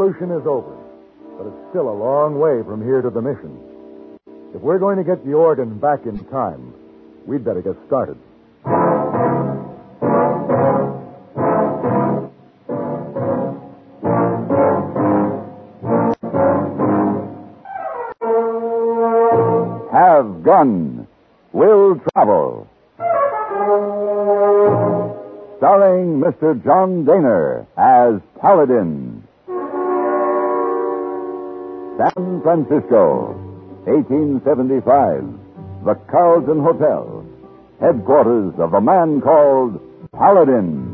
revolution is over, but it's still a long way from here to the mission. If we're going to get the organ back in time, we'd better get started. Have Gun Will Travel. Starring Mr. John Daner as Paladin. San Francisco, 1875. The Carlton Hotel, headquarters of a man called Paladin.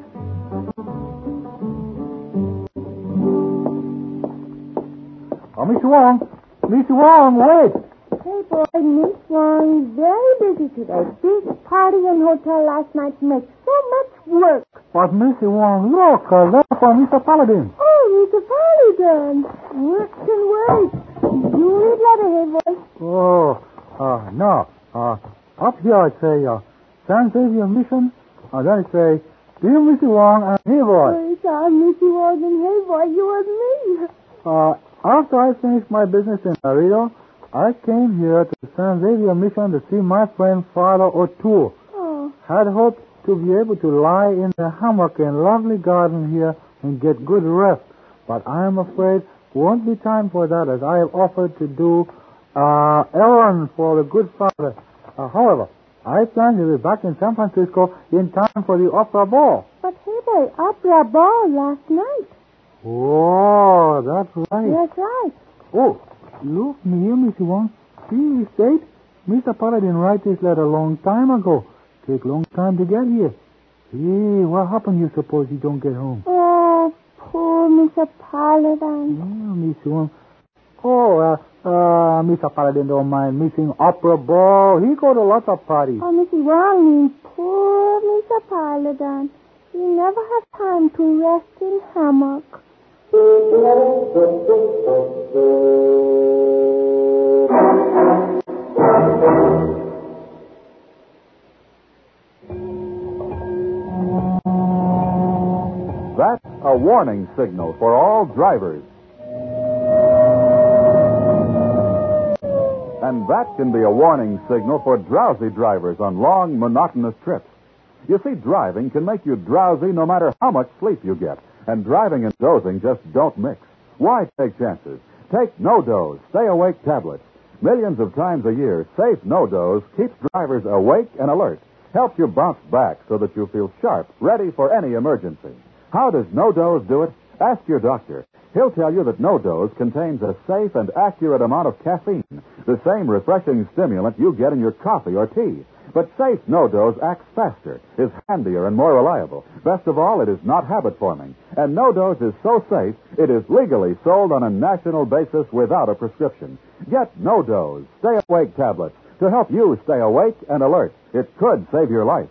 Oh, Mr. Wong, wait. Hey, boy, Miss Wong, very busy today. Big party in hotel last night makes so much work. But, Mr. Wong, look, that's for Mr. Paladin. Oh, Mr. Paladin. Work can wait. You read letter, hey, boy. Oh, no. Up here I say, San Xavier Mission. Then I say, dear Mr. Wong and hey, boy. Oh, it's Mr. Wong and hey, boy, you and me. After I finished my business in Laredo, I came here to San Xavier Mission to see my friend Father O'Toole. Oh. Had hoped to be able to lie in the hammock in lovely garden here and get good rest. But I am afraid won't be time for that, as I have offered to do errand for the good Father. However, I plan to be back in San Francisco in time for the opera ball. But hey, boy, opera ball last night. Oh, that's right. That's right. Oh, look, here, Mr. Wong. See, state, Mr. Paladin write this letter a long time ago. Take long time to get here. Hey, what happened you suppose you don't get home? Oh, poor Mr. Paladin. Yeah, Mr. Wong. Oh, Mr. Paladin don't mind missing opera ball. He go to lots of parties. Oh, Mr. Wong means poor Mr. Paladin. He never has time to rest in hammock. That's a warning signal for all drivers. And that can be a warning signal for drowsy drivers on long, monotonous trips. You see, driving can make you drowsy no matter how much sleep you get. And driving and dozing just don't mix. Why take chances? Take No-Doze Stay Awake tablets. Millions of times a year, safe No-Doze keeps drivers awake and alert. Helps you bounce back so that you feel sharp, ready for any emergency. How does No-Doze do it? Ask your doctor. He'll tell you that No-Doze contains a safe and accurate amount of caffeine, the same refreshing stimulant you get in your coffee or tea. But safe No-Doze acts faster, is handier, and more reliable. Best of all, it is not habit-forming. And No-Doze is so safe, it is legally sold on a national basis without a prescription. Get No-Doze Stay Awake tablets to help you stay awake and alert. It could save your life.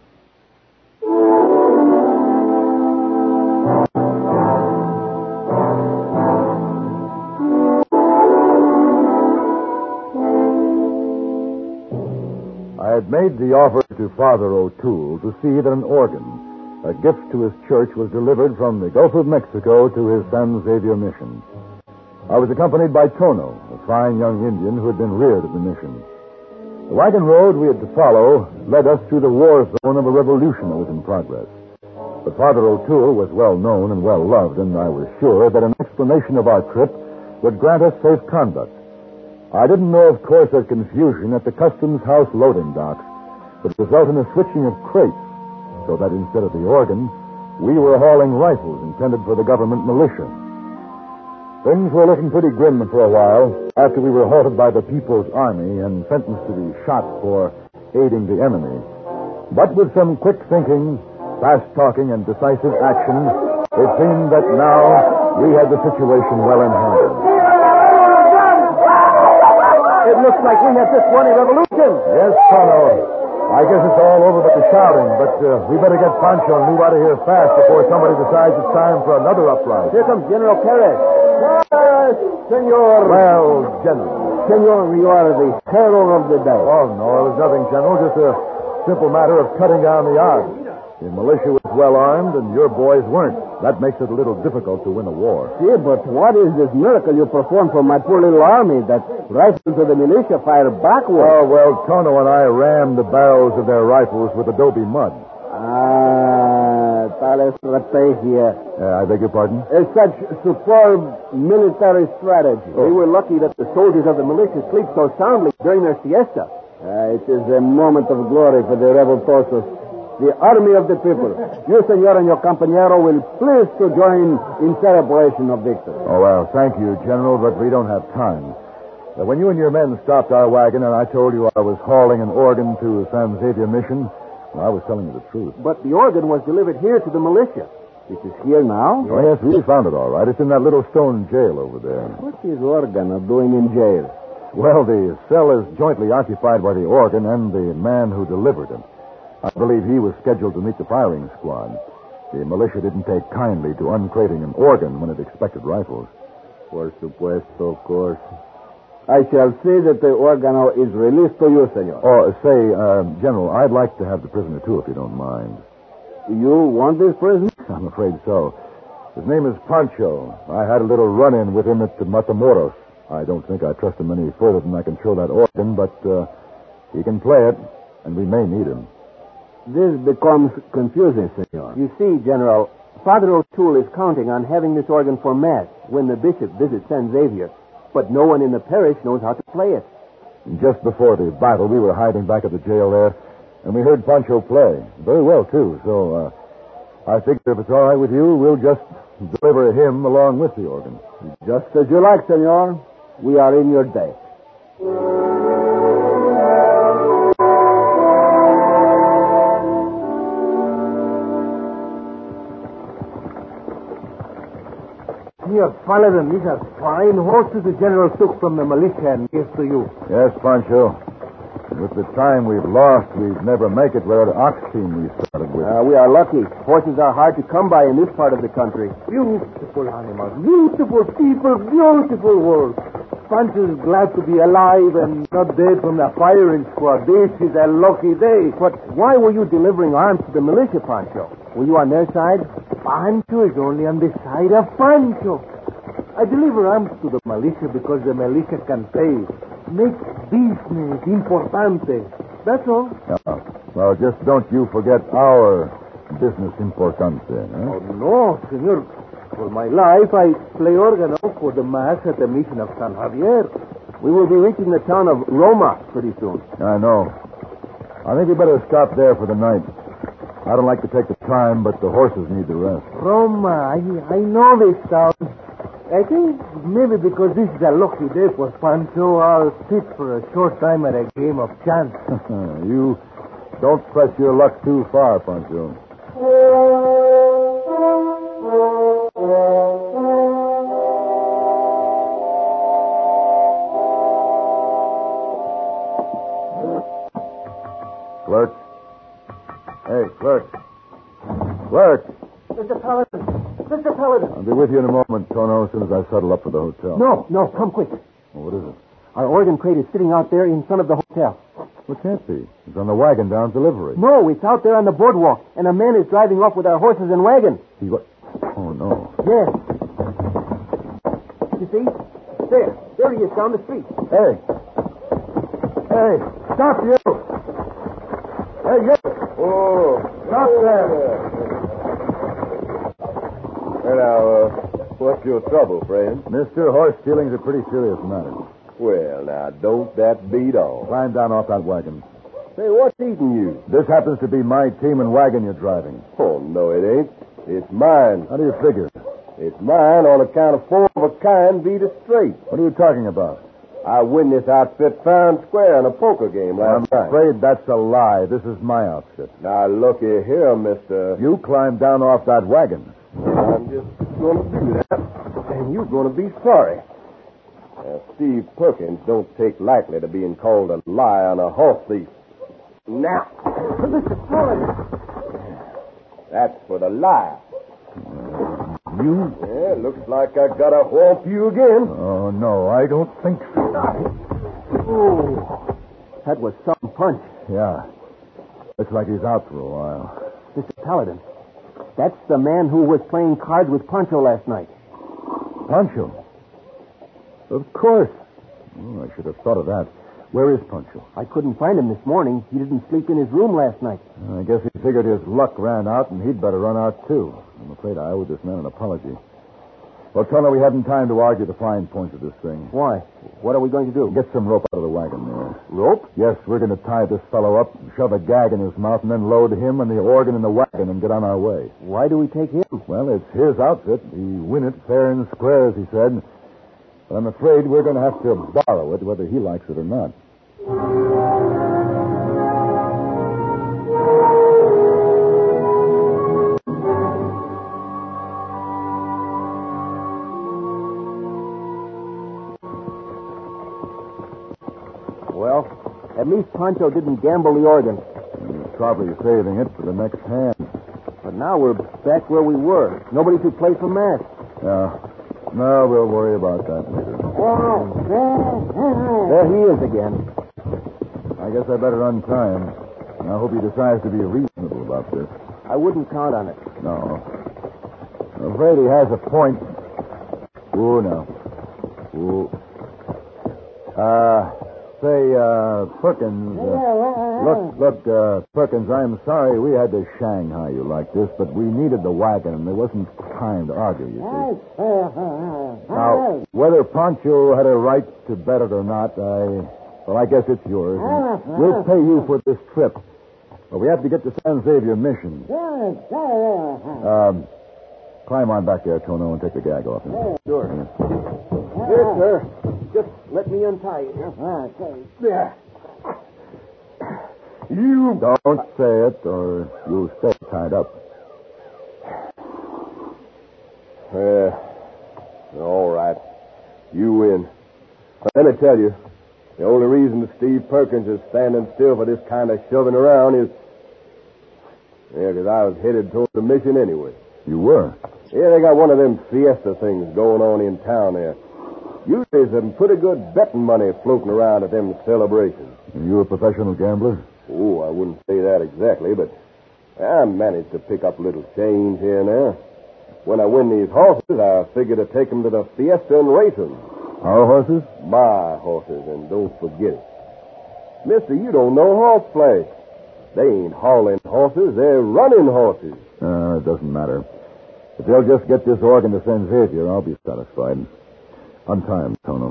I had made the offer to Father O'Toole to see that an organ, a gift to his church, was delivered from the Gulf of Mexico to his San Xavier mission. I was accompanied by Tono, a fine young Indian who had been reared at the mission. The wagon road we had to follow led us through the war zone of a revolution that was in progress. But Father O'Toole was well known and well loved, and I was sure that an explanation of our trip would grant us safe conduct. I didn't know, of course, that confusion at the Customs House loading docks would result in a switching of crates, so that instead of the organ, we were hauling rifles intended for the government militia. Things were looking pretty grim for a while after we were halted by the People's Army and sentenced to be shot for aiding the enemy. But with some quick thinking, fast talking, and decisive action, it seemed that now we had the situation well in hand. It looks like we have just won a revolution. Yes, Tono. I guess it's all over but the shouting, but we better get Pancho and move out of here fast before somebody decides it's time for another uprising. Here comes General Perez. Senor. Well, General. Senor, you are the hero of the day. Oh, no, it was nothing, General. Just a simple matter of cutting down the odds. The militia was well armed, and your boys weren't. That makes it a little difficult to win a war. See, but what is this miracle you performed for my poor little army that rifles of the militia fire backward? Oh, well, Tono and I rammed the barrels of their rifles with adobe mud. Tal estrategia. I beg your pardon? It's such superb military strategy. We were lucky that the soldiers of the militia sleep so soundly during their siesta. It is a moment of glory for the rebel forces. The army of the people. You, senor, and your compañero will please to join in celebration of victory. Oh, well, thank you, General, but we don't have time. When you and your men stopped our wagon and I told you I was hauling an organ to San Xavier Mission, well, I was telling you the truth. But the organ was delivered here to the militia. It is here now? Oh, yes, we found it all right. It's in that little stone jail over there. What is organ doing in jail? Well, the cell is jointly occupied by the organ and the man who delivered it. I believe he was scheduled to meet the firing squad. The militia didn't take kindly to uncrating an organ when it expected rifles. Por supuesto, of course. I shall say that the organo is released to you, senor. Oh, General, I'd like to have the prisoner, too, if you don't mind. You want this prisoner? I'm afraid so. His name is Pancho. I had a little run-in with him at the Matamoros. I don't think I trust him any further than I can show that organ, but he can play it, and we may need him. This becomes confusing, senor. You see, General, Father O'Toole is counting on having this organ for Mass when the bishop visits San Xavier, but no one in the parish knows how to play it. Just before the battle, we were hiding back at the jail there, and we heard Pancho play. Very well, too, so I think if it's all right with you, we'll just deliver him along with the organ. Just as you like, senor. We are in your debt. Here, follow them. These are fine horses the general took from the militia and gave to you. Yes, Pancho. With the time we've lost, we'd never make it without an ox team we started with. We are lucky. Horses are hard to come by in this part of the country. Beautiful animals, beautiful people, beautiful world. Pancho is glad to be alive and not dead from the firing squad. This is a lucky day. But why were you delivering arms to the militia, Pancho? Were you on their side? Pancho is only on the side of Pancho. I deliver arms to the militia because the militia can pay. Make business importante. That's all. Well, just don't you forget our business importante. Huh? Oh, no, senor. For my life, I play organo for the Mass at the Mission of San Javier. We will be reaching the town of Roma pretty soon. I know. I think we better stop there for the night. I don't like to take the time, but the horses need the rest. Roma, I know this town. I think maybe because this is a lucky day for Pancho, I'll sit for a short time at a game of chance. You don't press your luck too far, Pancho. Clerk. Hey, clerk. Clerk. Mr. Paladin. Mr. Paladin. I'll be with you in a moment, Tono, as soon as I settle up for the hotel. No, come quick. Well, what is it? Our organ crate is sitting out there in front of the hotel. Well, it can't be. It's on the wagon down delivery. No, it's out there on the boardwalk, and a man is driving off with our horses and wagon. Oh, no. Yes. You see? There he is down the street. Hey, stop you! Hey, you! Oh. Stop there! Now, what's your trouble, friend? Mr. Horse stealing's a pretty serious matter. Well, now, don't that beat all? Climb down off that wagon. Say, what's eating you? This happens to be my team and wagon you're driving. Oh, no, it ain't. It's mine. How do you figure? It's mine on account of 4 of a kind beat it straight. What are you talking about? I win this outfit fair and square in a poker game last night. I'm afraid that's a lie. This is my outfit. Now, looky here, mister. You climbed down off that wagon. I'm just going to do that, and you're going to be sorry. Steve Perkins don't take lightly to being called a liar and a horse thief. Now, Mr. Paladin. That's for the lie. You? Yeah, looks like I got to whomp you again. Oh, no, I don't think so. Oh, that was some punch. Yeah. Looks like he's out for a while. Mr. Paladin, that's the man who was playing cards with Pancho last night. Pancho? Of course. Oh, I should have thought of that. Where is Pancho? I couldn't find him this morning. He didn't sleep in his room last night. I guess he figured his luck ran out, and he'd better run out, too. I'm afraid I owe this man an apology. Well, Tono, we haven't time to argue the fine points of this thing. Why? What are we going to do? Get some rope out of the wagon there. Rope? Yes, we're going to tie this fellow up, shove a gag in his mouth, and then load him and the organ in the wagon and get on our way. Why do we take him? Well, it's his outfit. He win it fair and square, as he said. But I'm afraid we're going to have to borrow it, whether he likes it or not. Well, at least Pancho didn't gamble the organ. He's probably saving it for the next hand. But now we're back where we were. Nobody to play for match. No, we'll worry about that later. There he is again. I guess I better untie him. I hope he decides to be reasonable about this. I wouldn't count on it. No. I'm afraid he has a point. Ooh, no. Ooh. Perkins. Look, Perkins, I'm sorry we had to Shanghai you like this, but we needed the wagon, and there wasn't time to argue, you see. Now, whether Pancho had a right to bet it or not, I guess it's yours. We'll pay you for this trip. But we have to get to San Xavier Mission. Climb on back there, Tono, and take the gag off him. Sure. Here, sir. Just let me untie you. There. You don't say it, or you'll stay tied up. All right. You win. But let me tell you, the only reason that Steve Perkins is standing still for this kind of shoving around is... because I was headed toward the mission anyway. You were? Yeah, they got one of them fiesta things going on in town there. Usually there's some pretty good betting money floating around at them celebrations. Are you a professional gambler? Oh, I wouldn't say that exactly, but I managed to pick up a little change here and there. When I win these horses, I figure to take them to the fiesta and race them. Our horses? My horses, and don't forget it. Mister, you don't know horseplay. They ain't hauling horses, they're running horses. It doesn't matter. If they'll just get this organ to San Xavier, I'll be satisfied. Untie him, Tono.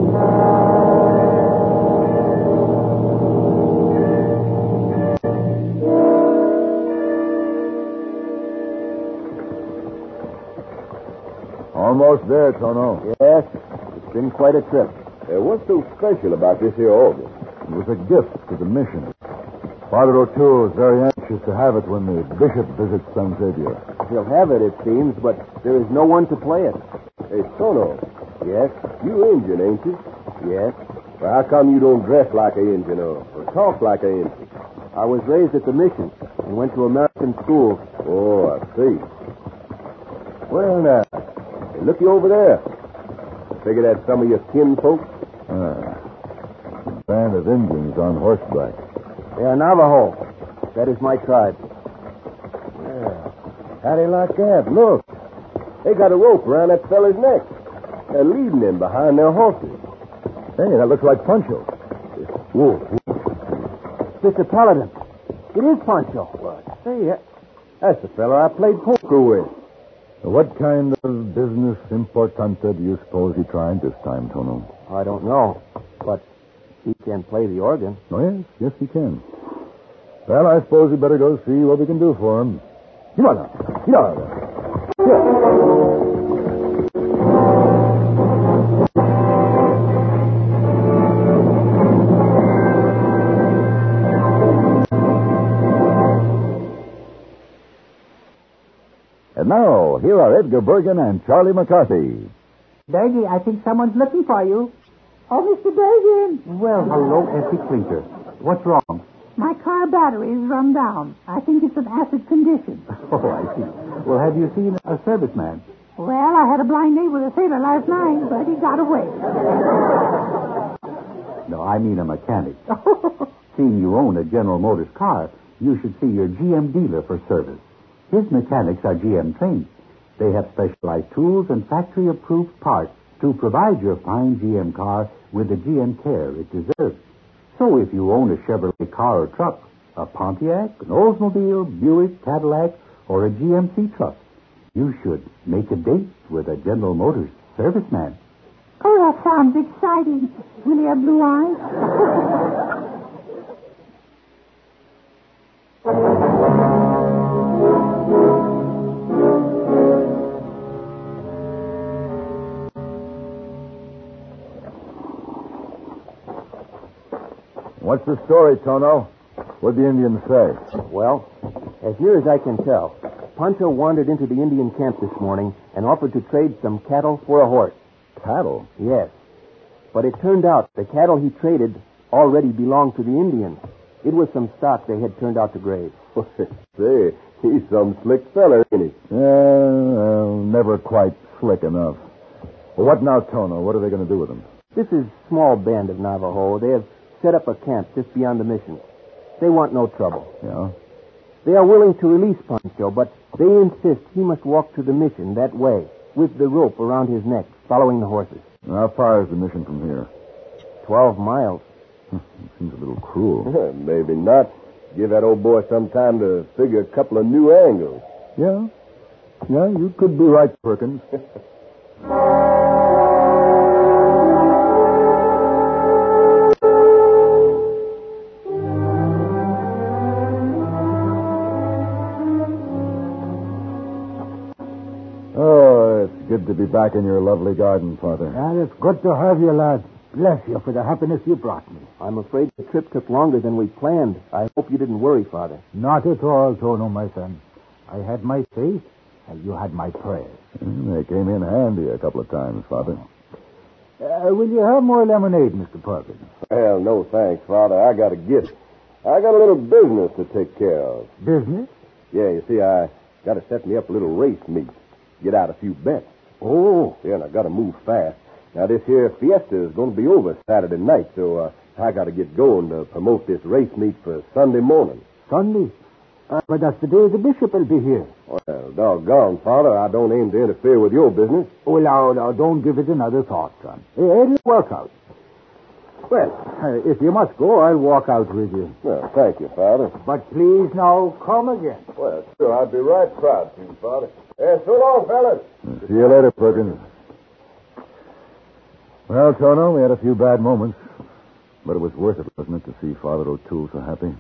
Almost there, Tono. Yes, it's been quite a trip. What's so special about this here organ? It was a gift to the mission. Father O'Toole is very anxious to have it when the bishop visits San Xavier. He'll have it, it seems, but there is no one to play it. Hey, Tono. Yes? You Indian, ain't you? Yes. Well, how come you don't dress like an Indian or talk like an Indian? I was raised at the mission and went to American school. Oh, I see. Well, now, hey, looky over there. I figure that's some of your kinfolk. A band of Indians on horseback. They are Navajo. That is my tribe. How do you like that? Look. They got a rope around that fella's neck. They're leading him behind their horses. Hey, that looks like Pancho. Whoa. Mr. Paladin, it is Pancho. What? Say, that's the fella I played poker with. What kind of business importante do you suppose he tried this time, Tono? I don't know, but he can play the organ. Oh, yes, he can. Well, I suppose we better go see what we can do for him. Come on now. Get out of there. Here. And now, here are Edgar Bergen and Charlie McCarthy. Bergie, I think someone's looking for you. Oh, Mr. Bergen. Well, hello, Effie Clinker. What's wrong? My car battery is run down. I think it's in acid condition. Oh, I see. Well, have you seen a serviceman? Well, I had a blind date with a sailor last night, but he got away. No, I mean a mechanic. Seeing you own a General Motors car, you should see your GM dealer for service. His mechanics are GM trained. They have specialized tools and factory-approved parts to provide your fine GM car with the GM care it deserves. So if you own a Chevrolet car or truck, a Pontiac, an Oldsmobile, Buick, Cadillac, or a GMC truck, you should make a date with a General Motors serviceman. Oh, that sounds exciting. Will he have blue eyes? What's the story, Tono? What'd the Indians say? Well, as near as I can tell, Pancho wandered into the Indian camp this morning and offered to trade some cattle for a horse. Cattle? Yes. But it turned out the cattle he traded already belonged to the Indians. It was some stock they had turned out to graze. Say, he's some slick feller, ain't he? Never quite slick enough. Well, what now, Tono? What are they going to do with him? This is a small band of Navajo. They have set up a camp just beyond the mission. They want no trouble. Yeah? They are willing to release Pancho, but they insist he must walk to the mission that way, with the rope around his neck, following the horses. How far is the mission from here? 12 miles. Seems a little cruel. Maybe not. Give that old boy some time to figure a couple of new angles. Yeah? Yeah, you could be right, Perkins. Oh, it's good to be back in your lovely garden, Father. And it's good to have you, lad. Bless you for the happiness you brought me. I'm afraid the trip took longer than we planned. I hope you didn't worry, Father. Not at all, Tono, my son. I had my faith, and you had my prayers. They came in handy a couple of times, Father. Will you have more lemonade, Mr. Perkins? Well, no thanks, Father. I got to get it. I got a little business to take care of. Business? Yeah, you see, I got to set me up a little race meet. Get out a few bets. Oh. Yeah, and I got to move fast. Now, this here fiesta is going to be over Saturday night, so I got to get going to promote this race meet for Sunday morning. Sunday? But that's the day the bishop will be here. Well, doggone, Father, I don't aim to interfere with your business. Oh, now, don't give it another thought, son. It'll work out. Well, if you must go, I'll walk out with you. Well, thank you, Father. But please now, come again. Well, sure, I'd be right proud to, Father. So long, fellas. See you later, Perkins. Well, Tono, we had a few bad moments, but it was worth it, wasn't it, to see Father O'Toole so happy?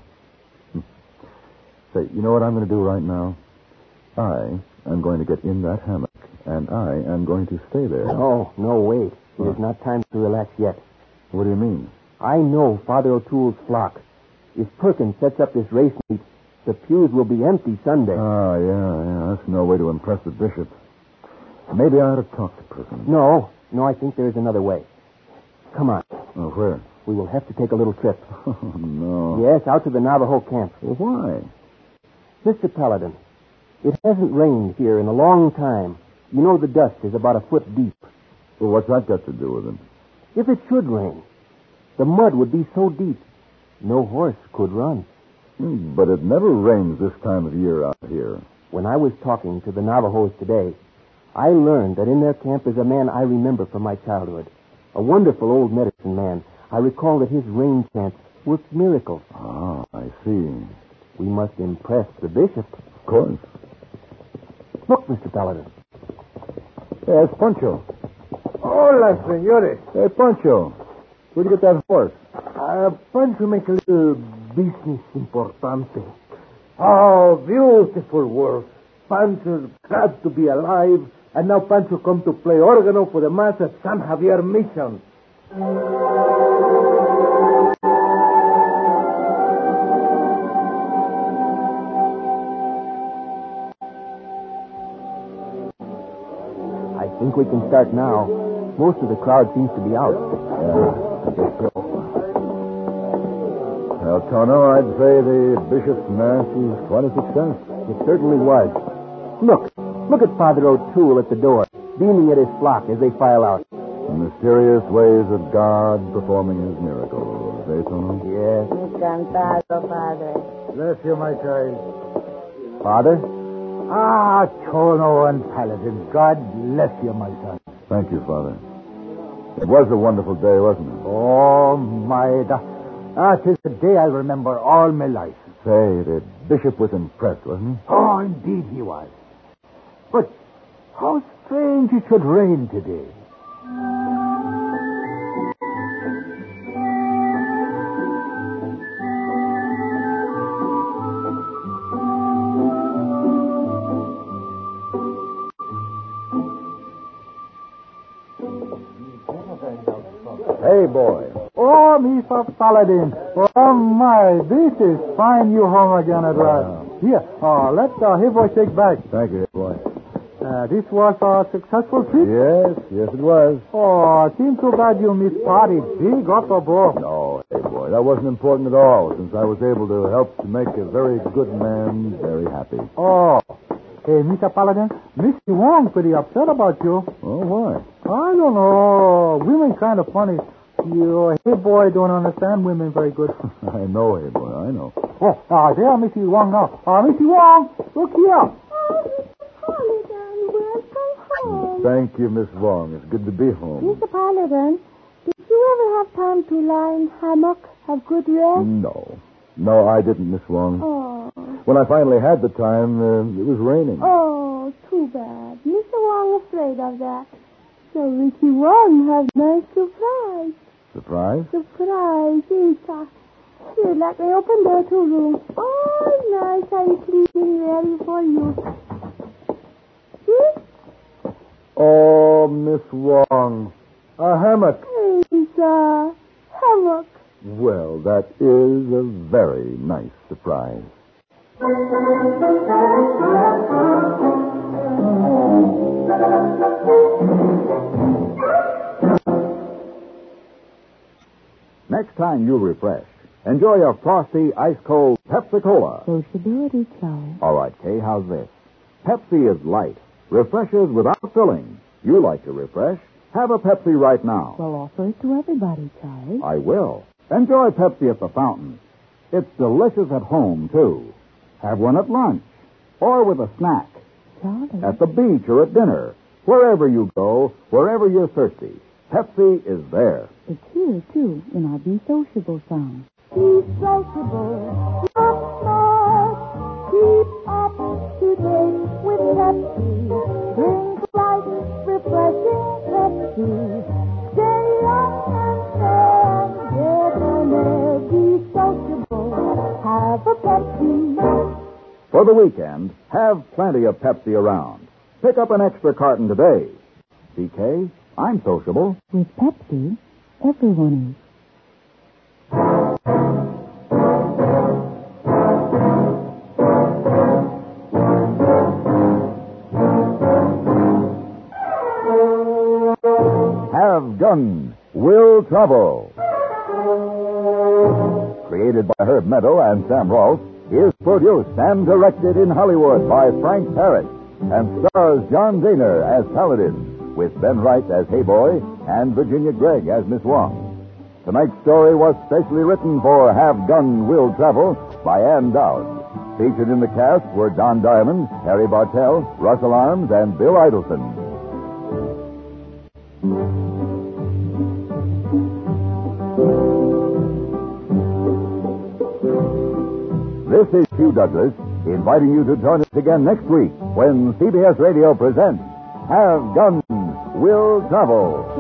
Say, you know what I'm going to do right now? I am going to get in that hammock, and I am going to stay there. No, wait. It is not time to relax yet. What do you mean? I know Father O'Toole's flock. If Perkins sets up this race meet, the pews will be empty Sunday. Ah, yeah. That's no way to impress the bishop. Maybe I ought to talk to Perkins. No, I think there is another way. Come on. Oh, where? We will have to take a little trip. Oh, no. Yes, out to the Navajo camp. Well, why? Mr. Paladin, it hasn't rained here in a long time. You know the dust is about a foot deep. Well, what's that got to do with it? If it should rain, the mud would be so deep, no horse could run. But it never rains this time of year out here. When I was talking to the Navajos today, I learned that in their camp is a man I remember from my childhood. A wonderful old medicine man. I recall that his rain chants worked miracles. Ah, I see. We must impress the bishop. Of course. Look, Mr. Paladin. Yes, Pancho. Hola, señores. Hey, Pancho. Where'd you get that horse? Pancho make a little business importante. Oh, beautiful world. Pancho's glad to be alive, and now Pancho come to play organo for the mass at San Javier Mission. I think we can start now. Most of the crowd seems to be out. I guess so. Well, Tono, I'd say the bishop's mass is quite a success. It certainly was. Look at Father O'Toole at the door, beaming at his flock as they file out. The mysterious ways of God performing his miracles, eh, Tono? Yes. Encantado, Padre. Bless you, my child. Father? Ah, Chono and Paladin, God bless you, my son. Thank you, Father. It was a wonderful day, wasn't it? Oh, my... That is a day I'll remember all my life. Say, the bishop was impressed, wasn't he? Oh, indeed he was. But how strange it should rain today. Hey, boy. Oh, Mr. Paladin. Oh, my. This is fine you home again at last. Here, let Hey-Boy take back. Thank you, boy. This was a successful trip? Yes, it was. Oh, it seems too bad you missed party. Big upper ball. No, hey, boy, that wasn't important at all, since I was able to help to make a very good man very happy. Oh. Hey, Mr. Paladin, Mr. Wong pretty upset about you. Oh, why? I don't know. Women kind of funny. Your Hey-Boy don't understand women very good. I know, hey, boy, I know. Oh, there, Mrs. Wong now. Mrs. Wong, look here. Welcome home. Thank you, Miss Wong. It's good to be home. Mr. Paladin, did you ever have time to lie in hammock, have good rest? No, I didn't, Miss Wong. Oh. When I finally had the time, it was raining. Oh, too bad. Mr. Wong afraid of that. So Ricky Wong has nice surprise. Surprise? Surprise, yes. Here, let me open the 2 rooms. All nice and clean and ready for you. See? Oh, Miss Wong. A hammock. It's a hammock. Well, that is a very nice surprise. Next time you refresh, enjoy a frosty, ice-cold Pepsi-Cola. Sociability, Charlie. All right, Kay, how's this? Pepsi is light, refreshes without filling. You like to refresh? Have a Pepsi right now. Well, offer it to everybody, Charlie. I will. Enjoy Pepsi at the fountain. It's delicious at home, too. Have one at lunch or with a snack. Charlie. At the beach or at dinner. Wherever you go, wherever you're thirsty, Pepsi is there. It's here, too, in our Be Sociable song. Be sociable, not smart. Keep up to date with Pepsi. Drink light, refreshing Pepsi. Stay young and fair, debonair. Be sociable, have a Pepsi. For the weekend, have plenty of Pepsi around. Pick up an extra carton today. CK, I'm sociable. With Pepsi, everyone is. Have Gun Will Travel. Created by Herb Meadow and Sam Rolfe, is produced and directed in Hollywood by Frank Parrott and stars John Daner as Paladin, with Ben Wright as Hey-Boy and Virginia Gregg as Miss Wong. Tonight's story was specially written for Have Gun Will Travel by Ann Dowd. Featured in the cast were Don Diamond, Harry Bartell, Russell Arms, and Bill Idelson. This is Hugh Douglas, inviting you to join us again next week when CBS Radio presents Have Gun Will Travel.